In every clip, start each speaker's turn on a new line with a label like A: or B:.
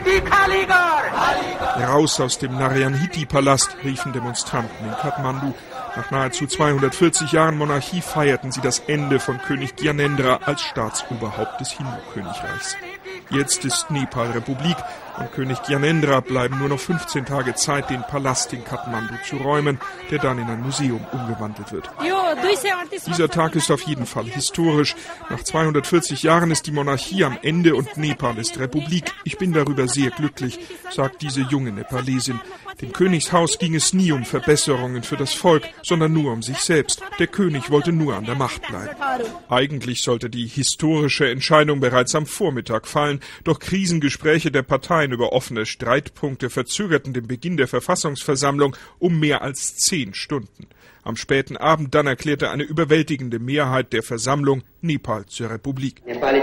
A: Raus aus dem Narayana-Palast, riefen Demonstranten in Kathmandu. Nach nahezu 240 Jahren Monarchie feierten sie das Ende von König Gyanendra als Staatsoberhaupt des Hindu-Königreichs. Jetzt ist Nepal Republik und König Gyanendra bleiben nur noch 15 Tage Zeit, den Palast in Kathmandu zu räumen, der dann in ein Museum umgewandelt wird. Dieser Tag ist auf jeden Fall historisch. Nach 240 Jahren ist die Monarchie am Ende und Nepal ist Republik. Ich bin darüber sehr glücklich, sagt diese junge Nepalesin. Dem Königshaus ging es nie um Verbesserungen für das Volk, sondern nur um sich selbst. Der König wollte nur an der Macht bleiben. Eigentlich sollte die historische Entscheidung bereits am Vormittag fallen, doch Krisengespräche der Parteien über offene Streitpunkte verzögerten den Beginn der Verfassungsversammlung um mehr als 10 Stunden. Am späten Abend dann erklärte eine überwältigende Mehrheit der Versammlung Nepal zur Republik.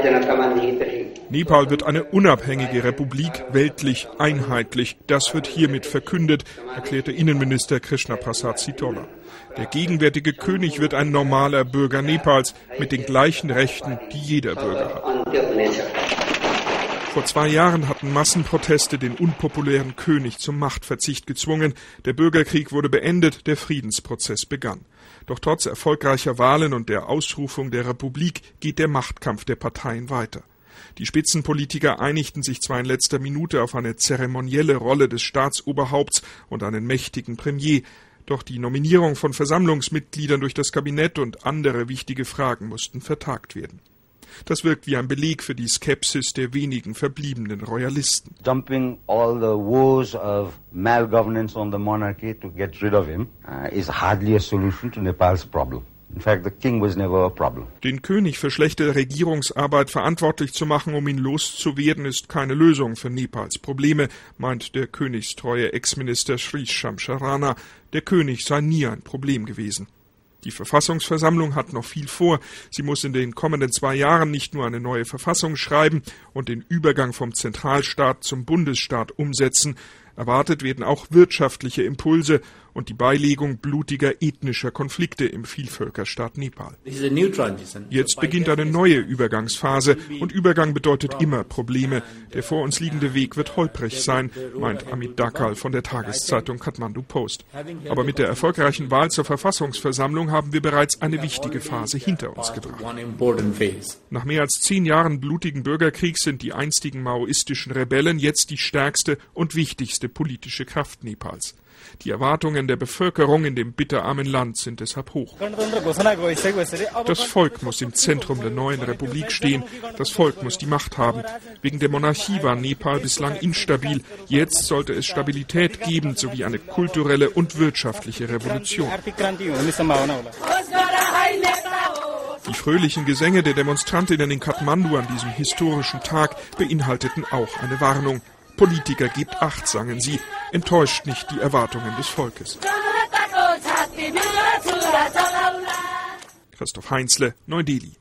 A: Nepal wird eine unabhängige Republik, weltlich einheitlich. Das wird hiermit verkündet, erklärte Innenminister Krishna Prasad Sitola. Der gegenwärtige König wird ein normaler Bürger Nepals mit den gleichen Rechten, die jeder Bürger hat. Vor 2 Jahren hatten Massenproteste den unpopulären König zum Machtverzicht gezwungen. Der Bürgerkrieg wurde beendet, der Friedensprozess begann. Doch trotz erfolgreicher Wahlen und der Ausrufung der Republik geht der Machtkampf der Parteien weiter. Die Spitzenpolitiker einigten sich zwar in letzter Minute auf eine zeremonielle Rolle des Staatsoberhaupts und einen mächtigen Premier, doch die Nominierung von Versammlungsmitgliedern durch das Kabinett und andere wichtige Fragen mussten vertagt werden. Das wirkt wie ein Beleg für die Skepsis der wenigen verbliebenen Royalisten.
B: Dumping all the woes of malgovernance on the monarchy to get rid of him is hardly a solution to Nepal's problem. In fact, the king was never a problem.
A: Den König für schlechte Regierungsarbeit verantwortlich zu machen, um ihn loszuwerden, ist keine Lösung für Nepals Probleme, meint der königstreue Ex-Minister Sri Shamsharana. Der König sei nie ein Problem gewesen. Die Verfassungsversammlung hat noch viel vor. Sie muss in den kommenden 2 Jahren nicht nur eine neue Verfassung schreiben und den Übergang vom Zentralstaat zum Bundesstaat umsetzen. Erwartet werden auch wirtschaftliche Impulse und die Beilegung blutiger ethnischer Konflikte im Vielvölkerstaat Nepal. Jetzt beginnt eine neue Übergangsphase und Übergang bedeutet immer Probleme. Der vor uns liegende Weg wird holprig sein, meint Amit Dakal von der Tageszeitung Kathmandu Post. Aber mit der erfolgreichen Wahl zur Verfassungsversammlung haben wir bereits eine wichtige Phase hinter uns gebracht. Nach mehr als 10 Jahren blutigen Bürgerkriegs sind die einstigen maoistischen Rebellen jetzt die stärkste und wichtigste politische Kraft Nepals. Die Erwartungen der Bevölkerung in dem bitterarmen Land sind deshalb hoch. Das Volk muss im Zentrum der neuen Republik stehen. Das Volk muss die Macht haben. Wegen der Monarchie war Nepal bislang instabil. Jetzt sollte es Stabilität geben sowie eine kulturelle und wirtschaftliche Revolution. Die fröhlichen Gesänge der Demonstrantinnen in Kathmandu an diesem historischen Tag beinhalteten auch eine Warnung. Politiker, gebt Acht, sangen sie, enttäuscht nicht die Erwartungen des Volkes. Christoph Heinzle, Neu-Delhi.